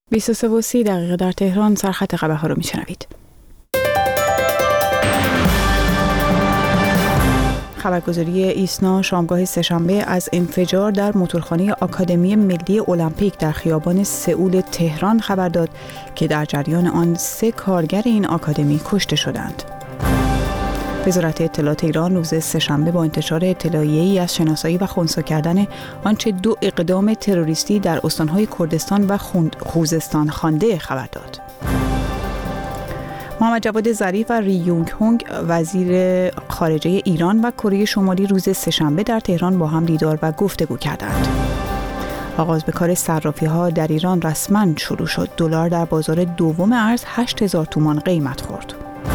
23:30 در تهران سرخط خبرها رو میشنوید. خبرگزاری ایسنا شامگاه سه‌شنبه از انفجار در موتورخانه آکادمی ملی المپیک در خیابان سئول تهران خبر داد که در جریان آن 3 کارگر این آکادمی کشته شدند. وزارت اطلاعات ایران روز سه‌شنبه با انتشار اطلاعیه‌ای از شناسایی و خنثی کردن آنچه 2 اقدام تروریستی در استان‌های کردستان و خوزستان خوانده خبر داد. محمد جواد ظریف و ری یونگ هونگ وزیر خارجه ایران و کره شمالی روز سه‌شنبه در تهران با هم دیدار و گفتگو کردند. آغاز به کار صرافی‌ها در ایران رسما شروع شد. دلار در بازار دوم ارز 8000 تومان قیمت خورد.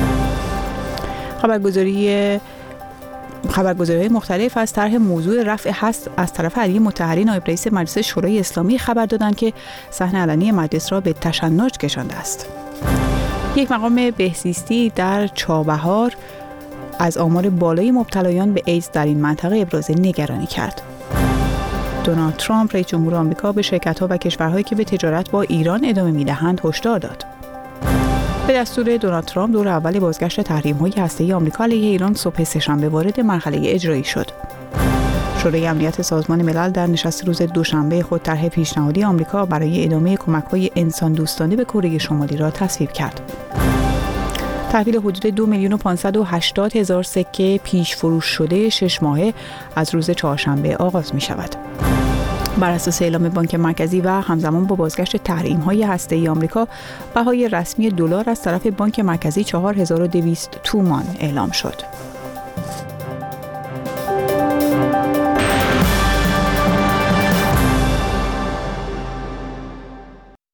خبرگزاری‌های مختلف از طرح موضوع رفع حظر از طرف علی مطهری نایب رئیس مجلس شورای اسلامی خبر دادند که صحن علنی مجلس را به تشنج کشانده است. یک مقام بهزیستی در چابهار از آمار بالای مبتلایان به ایدز در این منطقه ابراز نگرانی کرد. دونالد ترامپ رئیس جمهور آمریکا به شرکت‌ها و کشورهایی که به تجارت با ایران ادامه می‌دهند هشدار داد. به دستور دونالد ترامپ دور اول بازگشت تحریم‌های هسته‌ای آمریکا علیه ایران صبح سه‌شنبه وارد مرحله اجرایی شد. شورای امنیت سازمان ملل در نشست روز دوشنبه خود طرح پیشنهادی آمریکا برای ادامه کمک‌های انسان دوستانه به کره شمالی را تصویب کرد. تحویل حدود 2,580,000 سکه پیش فروش شده 6 ماهه از روز چهارشنبه آغاز می‌شود. بر اساس اعلام بانک مرکزی و همزمان با بازگشت تحریم‌های هسته‌ای آمریکا، بهای رسمی دلار از طرف بانک مرکزی 4200 تومان اعلام شد.